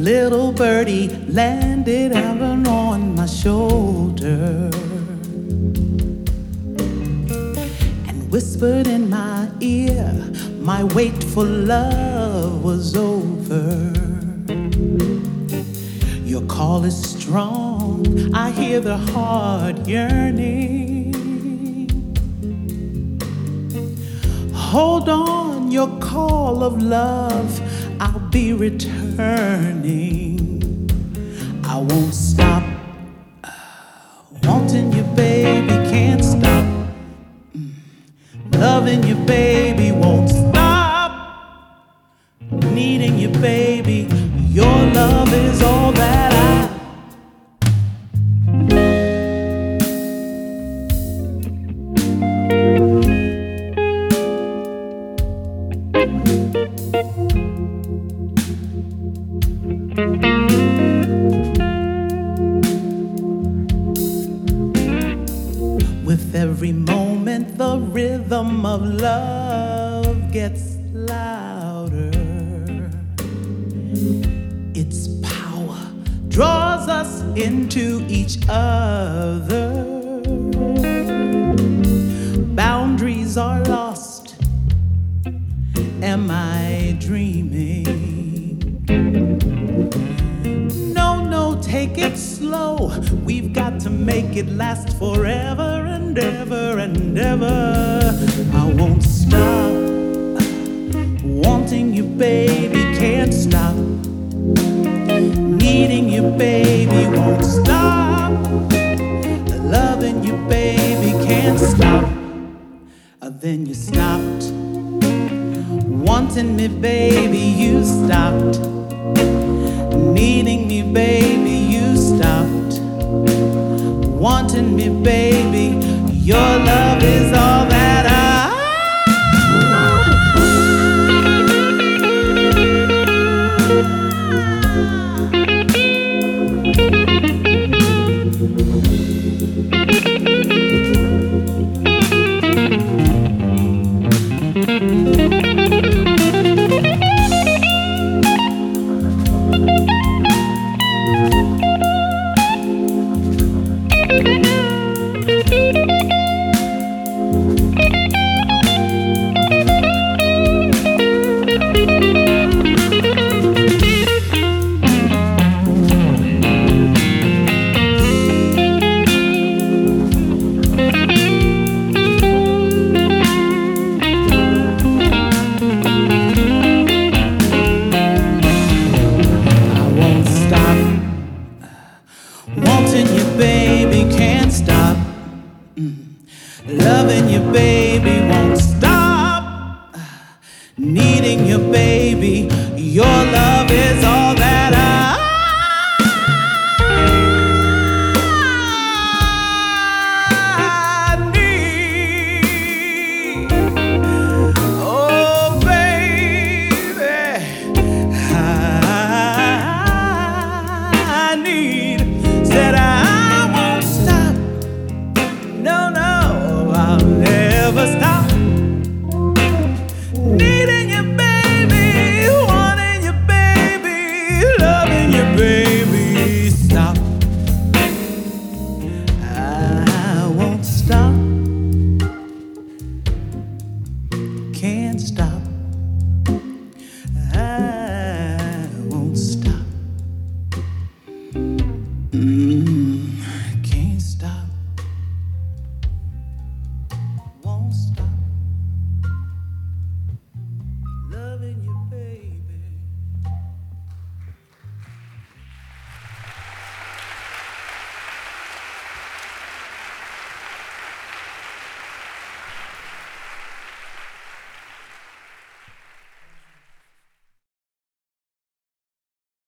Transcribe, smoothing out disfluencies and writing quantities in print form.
little birdie landed out on my shoulder and whispered in my ear, my wait for love was over. Your call is strong, I hear the heart yearning. Hold on, your call of love, I'll be returning. I won't stop wanting you, baby, can't stop loving you, baby, won't stop needing you, baby. Your love is all that I With every moment, the rhythm of love gets louder. Its power draws us into each other. Boundaries are lost. Am I dreaming? No, take it slow. We've got to make it last forever and ever and ever. I won't stop wanting you, baby, can't stop needing you, baby, won't stop loving you, baby, can't stop. Then you stopped wanting me, baby, you stopped needing me, baby, you stopped wanting me, baby. Your love is all that wanting you, baby, can't stop loving you, baby, won't stop needing you, baby. Your love is all that